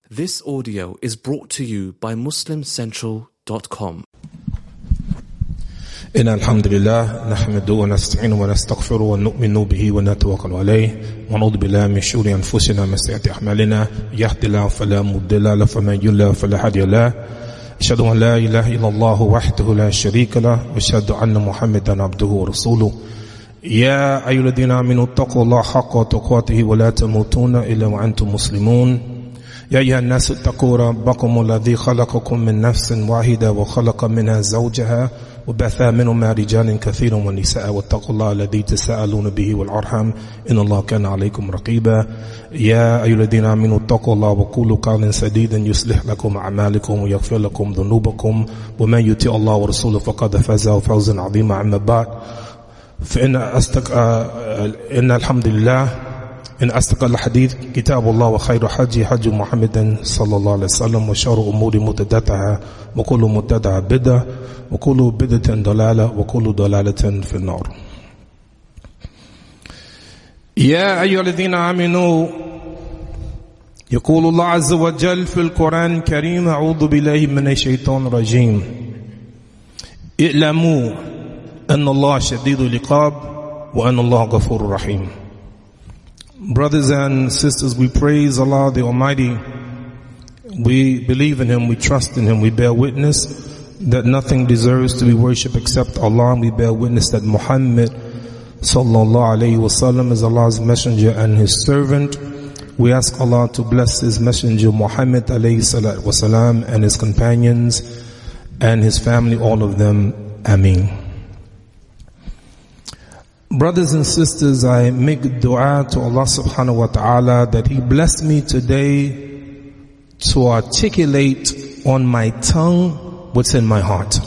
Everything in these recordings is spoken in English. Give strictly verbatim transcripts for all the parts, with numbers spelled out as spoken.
This audio is brought to you by muslim central dot com. إن الحمد لله نحمده ونستعينه ونستغفره ونؤمن به ونتوكل عليه ونعوذ بالله من شرور أنفسنا ومن سيئات أعمالنا يهد الله فلا مضل له ومن يضلل فلا هادي له أشهد أن لا إله إلا الله وحده لا شريك له وأشهد أن محمدا عبده ورسوله يا أيها الذين آمنوا اتقوا الله حق تقاته ولا تموتون إلا وأنتم مسلمون يا أيها الناس اتقوا ربكم الذي خلقكم من نفس واحدة وخلق منها زوجها وبث منهما رجالا كثيرا ونساء واتقوا الله الذي تساءلون به والأرحام إن الله كان عليكم رقيبا يا أيها الذين آمنوا اتقوا الله وقولوا قولا سديدا يصلح لكم أعمالكم ويغفر لكم ذنوبكم ومن يطع الله ورسوله فقد فاز فوزا عظيما أما بعد فإن أصدق إن الحمد لله إن أصدق الحديث كتاب الله وخير حج حج محمد صلى الله عليه وسلم وشر أمور محدثاتها وكل محدثة بدعة وكل بدعة ضلالة وكل ضلالة في النار. يا أيها الذين آمنوا يقول الله عز وجل في القرآن الكريم أعوذ بالله من الشيطان الرجيم اعلموا أن الله شديد العقاب وأن الله غفور رحيم. Brothers and sisters, we praise Allah the Almighty. We believe in Him, we trust in Him, we bear witness that nothing deserves to be worshipped except Allah, and we bear witness that Muhammad sallallahu alayhi wasallam is Allah's messenger and His servant. We ask Allah to bless His messenger Muhammad alayhi salatu wasalam and His companions and His family, all of them. Ameen. Brothers and sisters, I make dua to Allah subhanahu wa ta'ala that He bless me today to articulate on my tongue what's in my heart.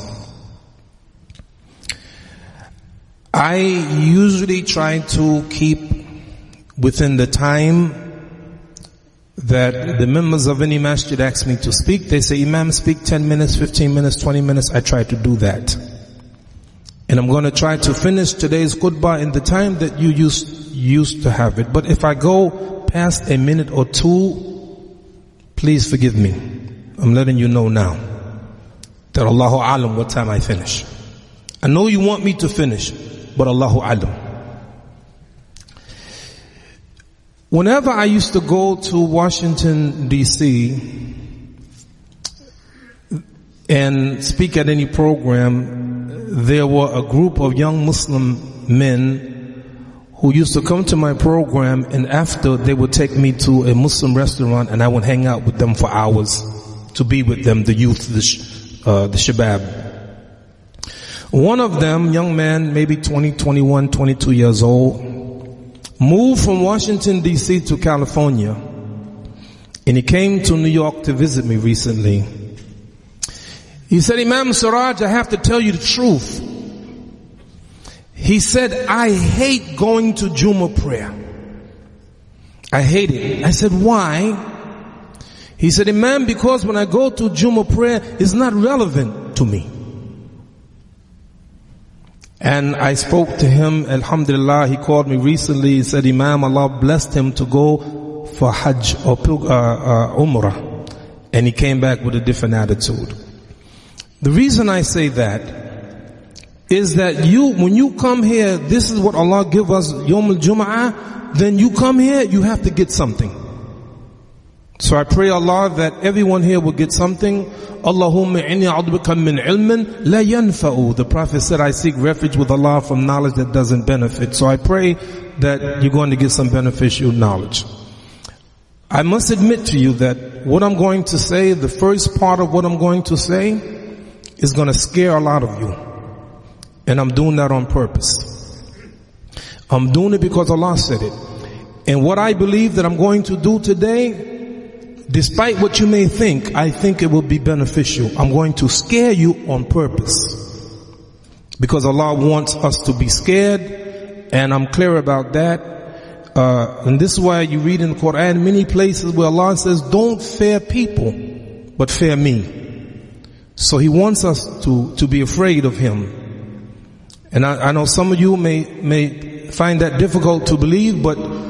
I usually try to keep within the time that the members of any masjid ask me to speak. They say, Imam, speak ten minutes, fifteen minutes, twenty minutes. I try to do that. And I'm going to try to finish today's khutbah in the time that you used, used to have it. But if I go past a minute or two, please forgive me. I'm letting you know now that Allahu Alam what time I finish. I know you want me to finish, but Allahu Alam. Whenever I used to go to Washington, D C and speak at any program, there were a group of young Muslim men who used to come to my program, and after they would take me to a Muslim restaurant and I would hang out with them for hours to be with them, the youth, the, sh- uh, the shabab. One of them, young man, maybe twenty, twenty-one, twenty-two years old, moved from Washington, D C to California, and he came to New York to visit me recently. He said, Imam Siraj, I have to tell you the truth. He said, I hate going to Jummah prayer. I hate it. I said, why? He said, Imam, because when I go to Jummah prayer, it's not relevant to me. And I spoke to him, alhamdulillah, he called me recently. He said, Imam, Allah blessed him to go for Hajj or uh, uh, Umrah. And he came back with a different attitude. The reason I say that is that you, when you come here, this is what Allah give us, Yawm al-Jum'ah, then you come here, you have to get something. So I pray Allah that everyone here will get something. Allahumma inni a'udhu min ilmin la yanfa'u. The Prophet said, I seek refuge with Allah from knowledge that doesn't benefit. So I pray that you're going to get some beneficial knowledge. I must admit to you that what I'm going to say, the first part of what I'm going to say, is going to scare a lot of you. And I'm doing that on purpose. I'm doing it because Allah said it. And what I believe that I'm going to do today, despite what you may think, I think it will be beneficial. I'm going to scare you on purpose. Because Allah wants us to be scared, and I'm clear about that. Uh, and this is why you read in the Quran many places where Allah says, don't fear people, but fear me. So He wants us to, to be afraid of Him. And I, I know some of you may, may find that difficult to believe, but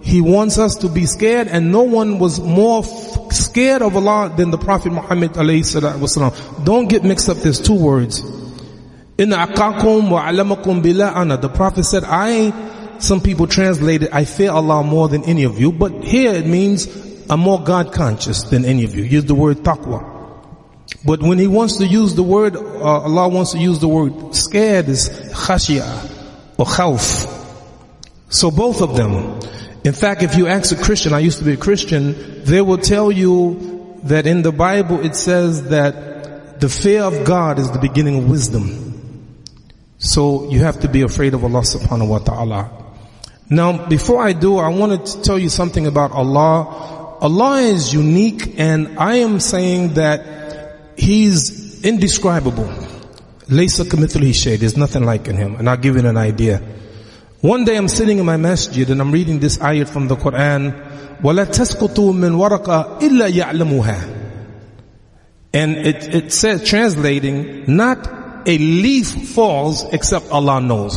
He wants us to be scared, and no one was more f- scared of Allah than the Prophet Muhammad alayhi salatu wasalam. Don't get mixed up, there's two words. Inna aqakum wa alamakum billah ana. The Prophet said, I, some people translate it, I fear Allah more than any of you, but here it means I'm more God conscious than any of you. Use the word taqwa. But when he wants to use the word, uh, Allah wants to use the word scared is khashiyah or khawf. So both of them. In fact, if you ask a Christian, I used to be a Christian, they will tell you that in the Bible it says that the fear of God is the beginning of wisdom. So you have to be afraid of Allah subhanahu wa ta'ala. Now, before I do, I wanted to tell you something about Allah. Allah is unique, and I am saying that He's indescribable. Laysa kamithlihi shay. There's nothing like in Him. And I'll give you an idea. One day I'm sitting in my masjid and I'm reading this ayat from the Quran. وَلَا تَسْقُطُوا مِنْ وَرَقَ إِلَّا يَعْلَمُهَا. And it, it says, translating, not a leaf falls except Allah knows.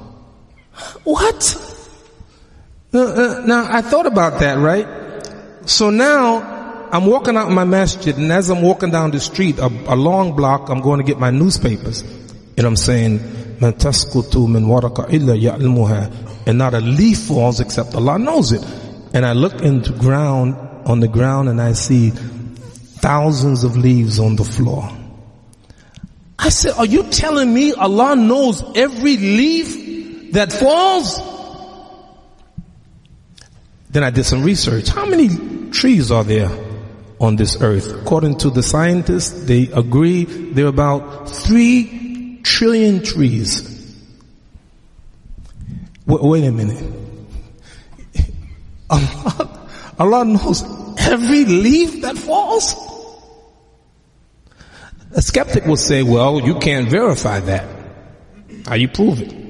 What? Now, now I thought about that, right? So now I'm walking out my masjid, and as I'm walking down the street, a, a long block, I'm going to get my newspapers. And I'm saying, مَن تَسْقُطُ مِنْ وَرَقَ إِلَّا يَعْلَمُهَا. And not a leaf falls except Allah knows it. And I look into ground, on the ground, and I see thousands of leaves on the floor. I said, are you telling me Allah knows every leaf that falls? Then I did some research. How many trees are there on this earth? According to the scientists, they agree there are about three trillion trees. Wait, wait a minute. Allah, Allah knows every leaf that falls? A skeptic will say, well, you can't verify that. How you prove it?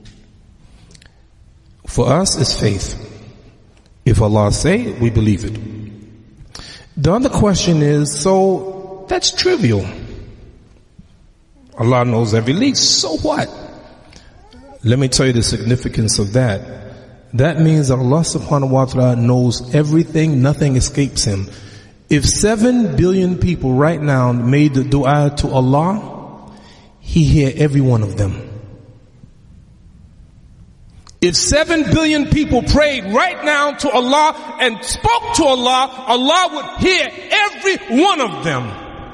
For us, it's faith. If Allah say it, we believe it. The other question is, so that's trivial. Allah knows every leaf, so what? Let me tell you the significance of that. That means that Allah subhanahu wa ta'ala knows everything, nothing escapes Him. If seven billion people right now made the dua to Allah, He hear every one of them. If seven billion people prayed right now to Allah and spoke to Allah, Allah would hear every one of them.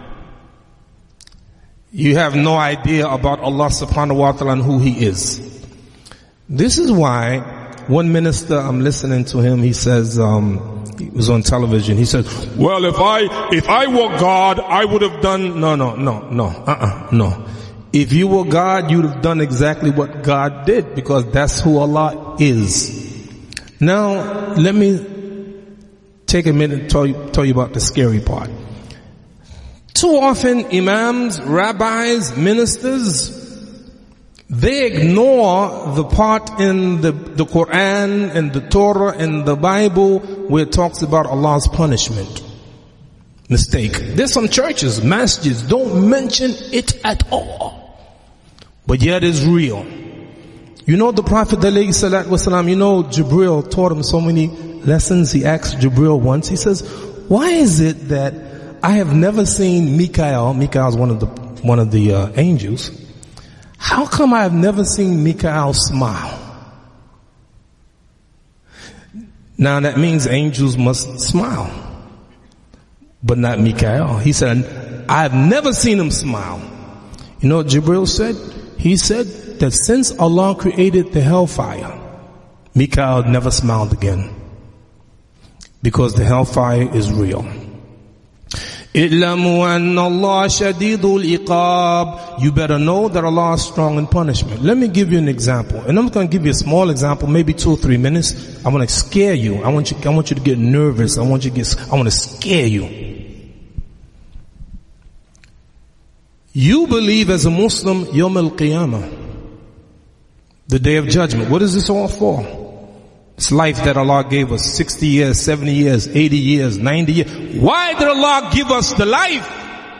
You have no idea about Allah subhanahu wa ta'ala and who He is. This is why one minister, I'm listening to him, he says, um, he was on television, he says, well, if I, if I were God, I would have done, no, no, no, no, uh-uh, no. If you were God, you'd have done exactly what God did, because that's who Allah is. Now, let me take a minute to tell you, tell you about the scary part. Too often, imams, rabbis, ministers, they ignore the part in the, the Quran and the Torah and the Bible where it talks about Allah's punishment. Mistake. There's some churches, masjids, don't mention it at all. But yet it's real. You know the Prophet alayhi salatu wasalam, you know Jibril taught him so many lessons. He asked Jibril once, he says, why is it that I have never seen Mikael, Mikael is one of the, one of the uh, angels, how come I have never seen Mikael smile? Now that means angels must smile, but not Mikael. He said, I've never seen him smile. You know what Jibril said? He said that since Allah created the hellfire, Mikael never smiled again, because the hellfire is real. إِعْلَمُوا أَنَّ اللَّهَ شَدِيدُ الْعِقَابِ. You better know that Allah is strong in punishment. Let me give you an example. And I'm going to give you a small example, maybe two or three minutes. I want to scare you. I want you, I want you to get nervous. I want you to get, I want to scare you. You believe as a Muslim, Yawm al-Qiyamah, the Day of Judgment. What is this all for? It's life that Allah gave us, sixty years, seventy years, eighty years, ninety years. Why did Allah give us the life?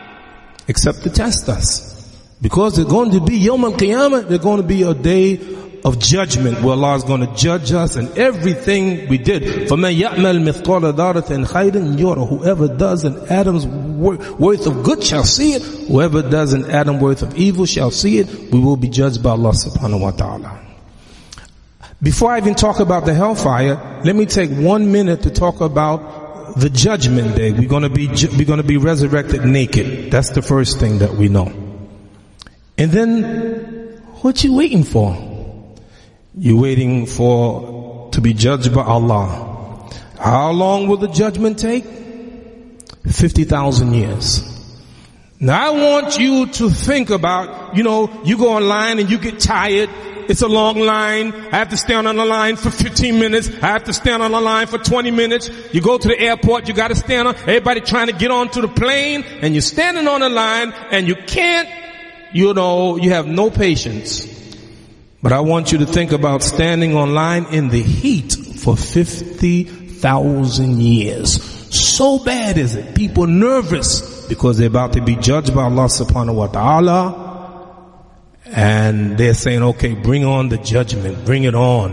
Except to test us. Because there's going to be Yawm al-Qiyamah, there's going to be a day of judgment, where Allah is going to judge us and everything we did. فَمَنْ يَعْمَلْ مِثْقَالَ ذَرَّةٍ خَيْرٍ يَرَهُ. Whoever does an atom's worth of good shall see it. Whoever does an atom worth of evil shall see it. We will be judged by Allah subhanahu wa ta'ala. Before I even talk about the hellfire, let me take one minute to talk about the judgment day. We're going to be we're going to be resurrected naked. That's the first thing that we know. And then, what you waiting for? You're waiting for to be judged by Allah. How long will the judgment take? Fifty thousand years. Now I want you to think about, you know, you go online and you get tired. It's a long line. I have to stand on the line for fifteen minutes. I have to stand on the line for twenty minutes. You go to the airport, you gotta stand on, everybody trying to get onto the plane, and you're standing on the line, and you can't, you know, you have no patience. But I want you to think about standing on line in the heat for fifty thousand years. So bad is it. People nervous because they're about to be judged by Allah subhanahu wa ta'ala. And they're saying, okay, bring on the judgment. Bring it on.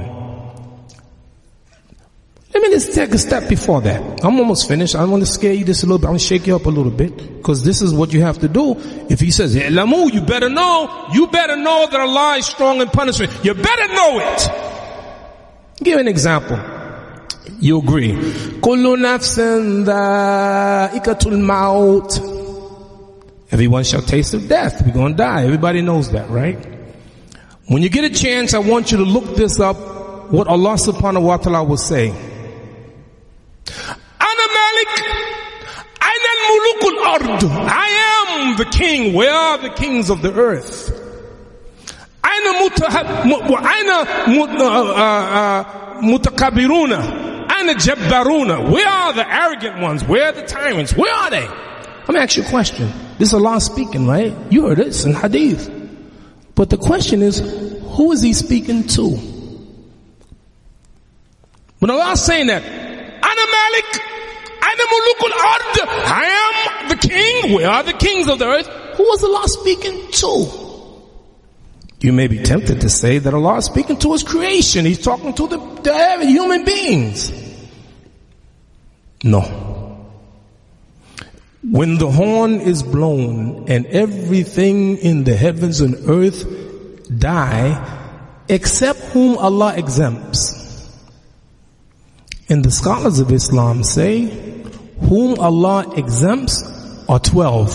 Let me just take a step before that. I'm almost finished. I want to scare you just a little bit. I want to shake you up a little bit. Because this is what you have to do. If he says, Lamu, you better know. You better know that Allah is strong in punishment. You better know it. Give an example. You agree. Kullu nafsin dha'iqatul maut. Everyone shall taste of death. We're going to die. Everybody knows that, right? When you get a chance, I want you to look this up, what Allah subhanahu wa ta'ala will say. Ana Malik, Aina al-mulukul ard. I am the king. Where are the kings of the earth? Aina mutakabiruna. Aina jabbaruna. Where are the arrogant ones? Where are the tyrants? Where are they? Let me ask you a question. This is Allah speaking, right? You heard this in hadith. But the question is, who is he speaking to? When Allah is saying that, Ana Malik, Ana mulukul ard, I am the king. Where are the kings of the earth? Who was Allah speaking to? You may be tempted to say that Allah is speaking to his creation. He's talking to the, the human beings. No. When the horn is blown and everything in the heavens and earth die, except whom Allah exempts. And the scholars of Islam say, whom Allah exempts are twelve.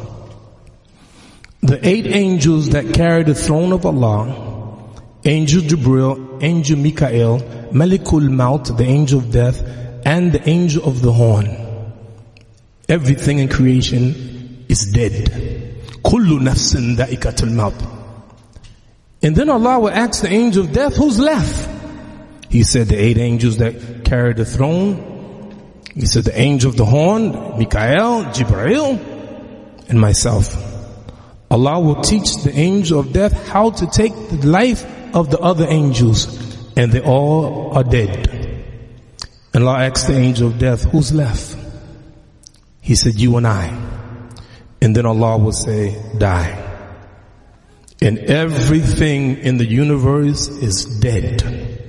The eight angels that carry the throne of Allah, Angel Jibril, Angel Mikael, Malikul Maut, the angel of death, and the angel of the horn. Everything in creation is dead. Kullu nafsin dha'iqatul maut. And then Allah will ask the angel of death, who's left? He said the eight angels that carry the throne. He said the angel of the horn, Mikael, Jibril, and myself. Allah will teach the angel of death how to take the life of the other angels. And they all are dead. And Allah asks the angel of death, who's left? He said, you and I. And then Allah will say, die. And everything in the universe is dead.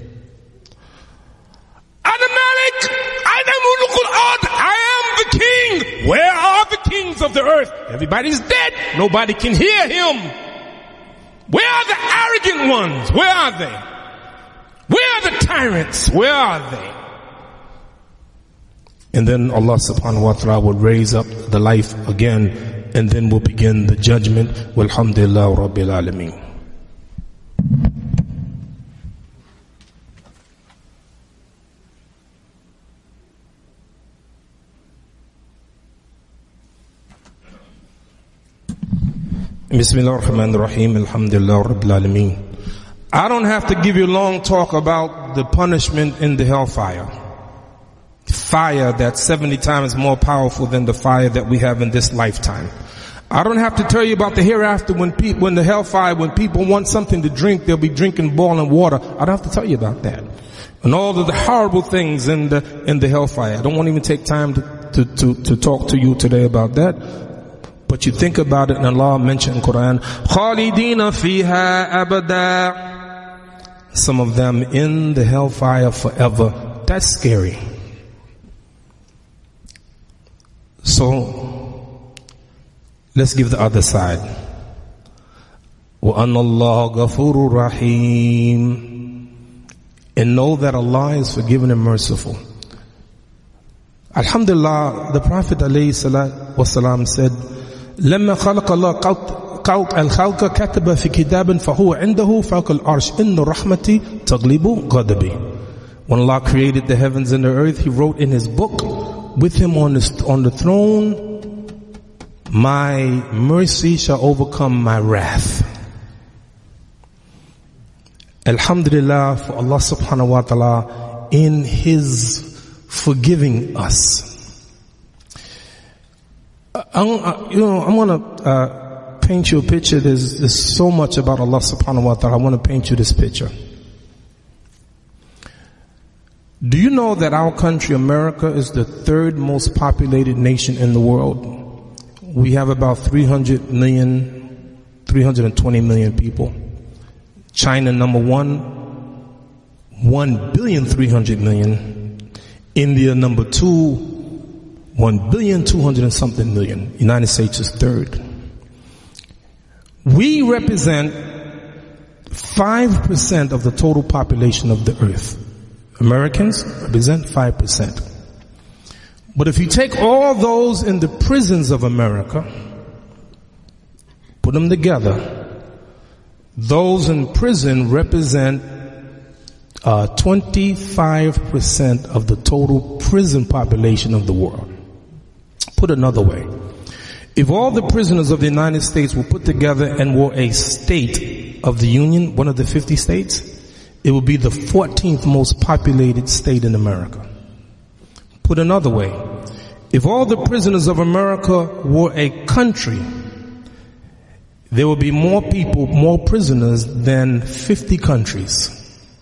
Ana Malik, Ana mulukul ard. I am the king. Where are the kings of the earth? Everybody's dead. Nobody can hear him. Where are the arrogant ones? Where are they? Where are the tyrants? Where are they? And then Allah subhanahu wa ta'ala will raise up the life again, and then will begin the judgment. Walhamdulillah Rabbil Alameen. Bismillah ar-Rahman ar-Rahim. Alhamdulillah Rabbil Alameen. I don't have to give you a long talk about the punishment in the hellfire. Fire that's seventy times more powerful than the fire that we have in this lifetime. I don't have to tell you about the hereafter when people, when the hellfire, when people want something to drink, they'll be drinking boiling water. I don't have to tell you about that. And all of the horrible things in the, in the hellfire. I don't want to even take time to, to, to, to talk to you today about that. But you think about it, and Allah mentioned in Quran, Khalidina fiha abada. some of them in the hellfire forever. That's scary. So, let's give the other side. وَأَنَّ اللَّهَ غَفُورٌ رَحِيمٌ. And know that Allah is forgiving and merciful. Alhamdulillah, the Prophet ﷺ said, لما خلق الله قوت الخلق كتب في كتاب فهو عنده فوق العرش إن رحمتي تغلب غضبي. When Allah created the heavens and the earth, He wrote in His book, with Him on the, on the throne, my mercy shall overcome my wrath. Alhamdulillah for Allah subhanahu wa ta'ala in His forgiving us. I, you know, I'm going to uh, paint you a picture. There's, there's so much about Allah subhanahu wa ta'ala. I want to paint you this picture. Do you know that our country, America, is the third most populated nation in the world? We have about three hundred million, three hundred twenty million people. China, number one, one billion three hundred million. India, number two, one billion two hundred and something million. United States is third. We represent five percent of the total population of the earth. Americans represent five percent. But if you take all those in the prisons of America, put them together, those in prison represent uh, twenty-five percent of the total prison population of the world. Put another way, if all the prisoners of the United States were put together and were a state of the Union, one of the fifty states, it would be the fourteenth most populated state in America. Put another way, if all the prisoners of America were a country, there will be more people, more prisoners than fifty countries.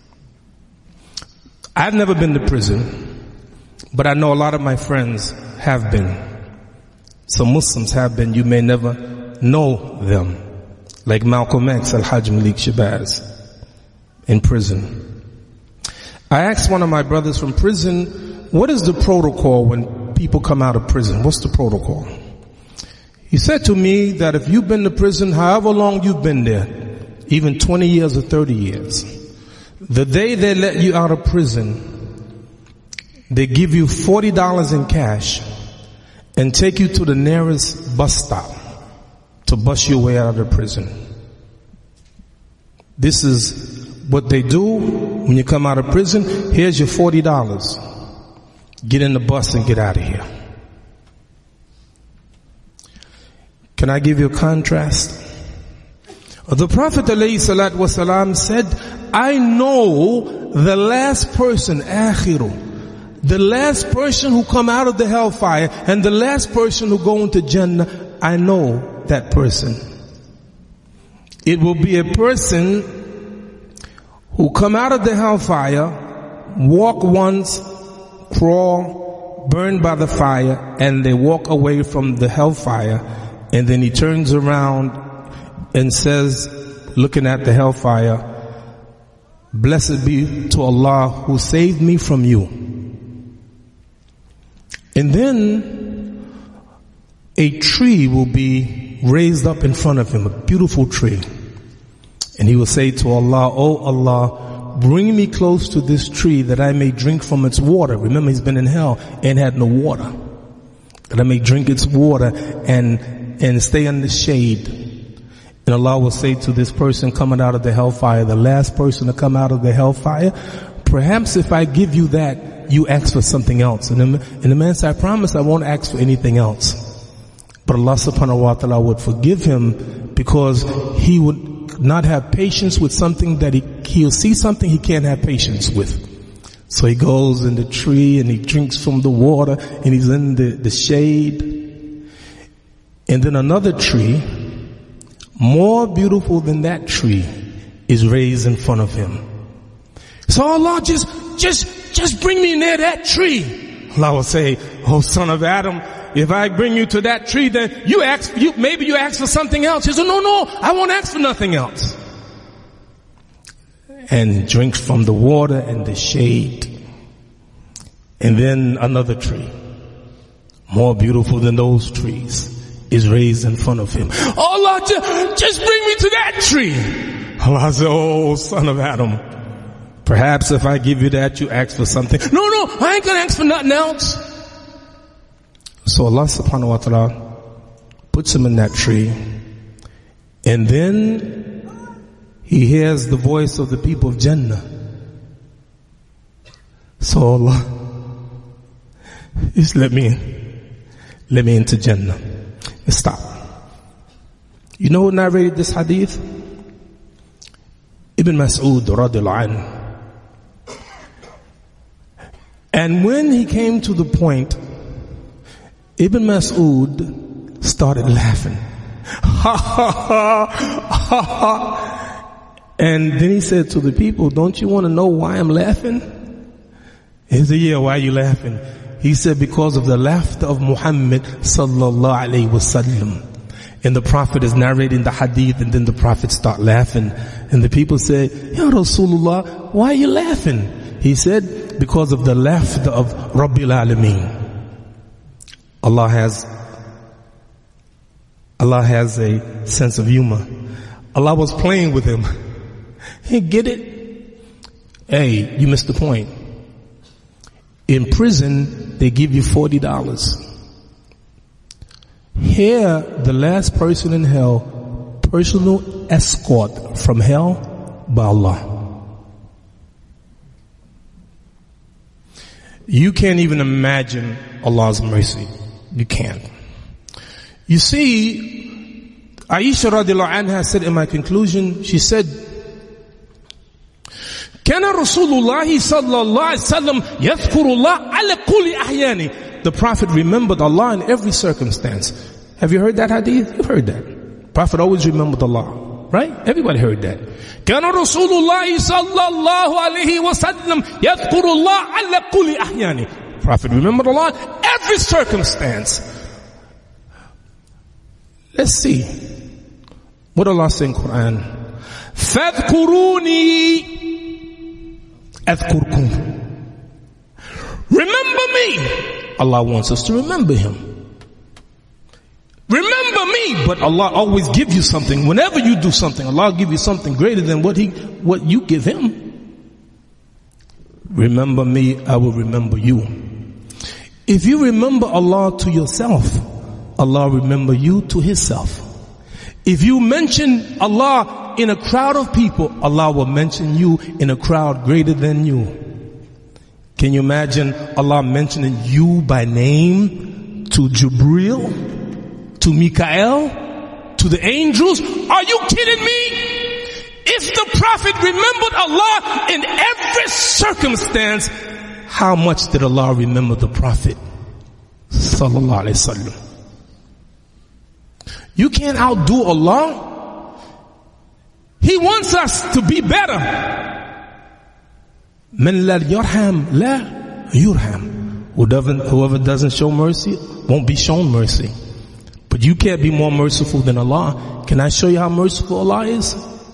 I've never been to prison, but I know a lot of my friends have been. Some Muslims have been. You may never know them. Like Malcolm X, Al-Hajj Malik Shabazz, in prison. I asked one of my brothers from prison, what is the protocol when people come out of prison? What's the protocol? He said to me that if you've been to prison, however long you've been there, even twenty years or thirty years, the day they let you out of prison, they give you forty dollars in cash and take you to the nearest bus stop to bus your way out of the prison. This is what they do when you come out of prison. Here's your forty dollars. Get in the bus and get out of here. Can I give you a contrast? The Prophet ﷺ said, I know the last person, akhiru, the last person who come out of the hellfire and the last person who go into Jannah, I know that person. It will be a person who come out of the hellfire, walk once, crawl, burned by the fire, and they walk away from the hellfire, and then he turns around and says, looking at the hellfire, blessed be to Allah who saved me from you. And then a tree will be raised up in front of him, a beautiful tree. And he will say to Allah, oh Allah, bring me close to this tree that I may drink from its water. Remember, he's been in hell and had no water. That I may drink its water and, and stay in the shade. And Allah will say to this person coming out of the hellfire, the last person to come out of the hellfire, perhaps if I give you that, you ask for something else. And the, and the man said, I promise I won't ask for anything else. But Allah subhanahu wa ta'ala would forgive him because he would not have patience with something that he, he'll see something he can't have patience with. So he goes in the tree and he drinks from the water and he's in the, the shade. And then another tree, more beautiful than that tree, is raised in front of him. So Allah, just, just, just bring me near that tree. Allah will say, oh son of Adam, if I bring you to that tree, then you ask, you, maybe you ask for something else. He said, no, no, I won't ask for nothing else. and drink from the water and the shade. And then another tree, more beautiful than those trees, is raised in front of him. Oh Allah, just bring me to that tree. Allah said, oh son of Adam, perhaps if I give you that, you ask for something. No, no, I ain't gonna ask for nothing else. So Allah subhanahu wa ta'ala puts him in that tree, and then he hears the voice of the people of Jannah. So Allah, just let me in. Let me into Jannah. And stop. You know who narrated this hadith? Ibn Mas'ud radiallahu anhu. And when he came to the point, Ibn Mas'ud started laughing. Ha ha ha ha ha. And then he said to the people, don't you want to know why I'm laughing? He said, yeah, why are you laughing? He said, because of the laughter of Muhammad sallallahu alayhi wasallam. And the Prophet is narrating the hadith, and then the Prophet start laughing. And the people say, Ya Rasulullah, why are you laughing? He said, because of the laughter of Rabbil Alameen. Allah has, Allah has a sense of humor. Allah was playing with him. Hey, get it? Hey, you missed the point. In prison, they give you forty dollars. Here, the last person in hell, personal escort from hell by Allah. You can't even imagine Allah's mercy. You can't. You see, Aisha radiallahu anha said in my conclusion, she said, كان رسول الله صلى الله عليه وسلم يذكر الله على كل أحيانه. The Prophet remembered Allah in every circumstance. Have you heard that hadith? You've heard that. Prophet always remembered Allah. Right? Everybody heard that. كان رسول الله صلى الله عليه وسلم يذكر الله على كل أحيانه. Prophet remembered Allah in every circumstance. Let's see. What Allah says in Quran? فَاذْكُرُونِي أذكركم. Remember me. Allah wants us to remember Him. Remember me, but Allah always gives you something. Whenever you do something, Allah will give you something greater than what He, what you give Him. Remember me, I will remember you. If you remember Allah to yourself, Allah will remember you to Himself. If you mention Allah in a crowd of people, Allah will mention you in a crowd greater than you. Can you imagine Allah mentioning you by name to Jibreel, to Mikael, to the angels? Are you kidding me? If the Prophet remembered Allah in every circumstance, how much did Allah remember the Prophet? Sallallahu Alaihi Wasallam. You can't outdo Allah. He wants us to be better. Man la yarham la yurham. Whoever doesn't show mercy won't be shown mercy. But you can't be more merciful than Allah. Can I show you how merciful Allah is?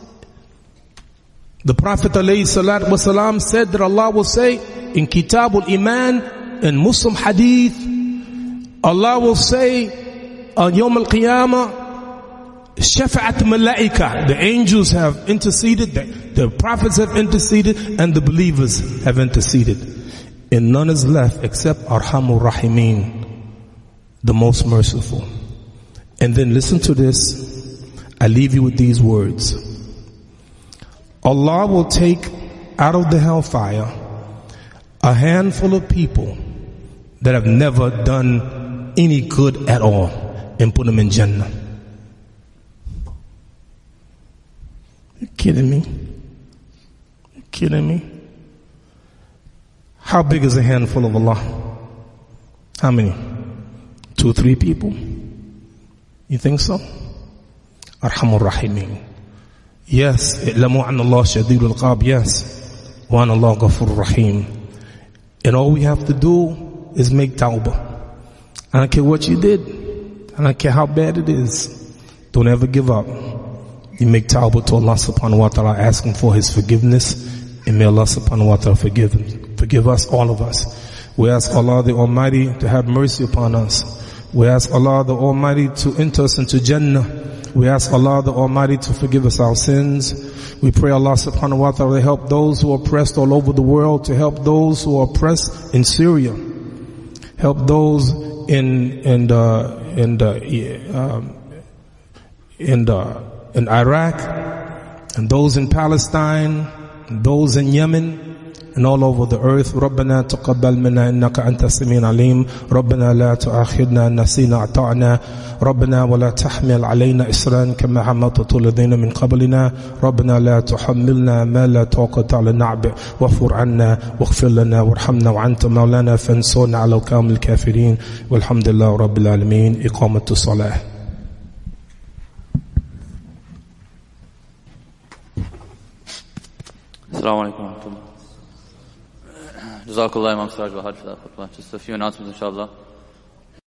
The Prophet ﷺ said that Allah will say in Kitabul Iman, in Muslim Hadith, Allah will say on Yawm al-Qiyamah, Shafa'at Malaika, the angels have interceded, the, the prophets have interceded, and the believers have interceded. And none is left except Arhamur Rahimin, the most merciful. And then listen to this. I leave you with these words. Allah will take out of the hellfire a handful of people that have never done any good at all and put them in Jannah. You kidding me? You kidding me? How big is a handful of Allah? How many? Two or three people? You think so? Arhamur Rahimin. Yes. I'lamu anna Allah shadidul iqab. Yes. Wa anna Allah ghafurur rahim. And all we have to do is make tawbah. I don't care what you did. I don't care how bad it is. Don't ever give up. You make tawbah to Allah subhanahu wa ta'ala, asking for His forgiveness, and may Allah subhanahu wa ta'ala forgive him, forgive us, all of us. We ask Allah the Almighty to have mercy upon us. We ask Allah the Almighty to enter us into Jannah. We ask Allah the Almighty to forgive us our sins. We pray Allah subhanahu wa ta'ala to help those who are oppressed all over the world, to help those who are oppressed in Syria, help those in in the in the um, in the in Iraq, and those in Palestine, and those in Yemen, and all over the earth. ربنا تقبل منا إنك أنت السميع العليم. ربنا لا تؤاخذنا إن نسينا أطعنا. ربنا ولا تحمل علينا إسرا كما حملته الذين من قبلنا. ربنا لا تحملنا ما لا طاقة لنا به واعف عنا واغفر لنا وارحمنا وأنت مولانا فانصرنا على القوم الكافرين. والحمد لله رب العالمين. إقامة الصلاة. Assalamu alaikum wa rahmatullah. Jazakallah Imam Siraj wa Hajj for that khutbah. Just a few announcements inshallah.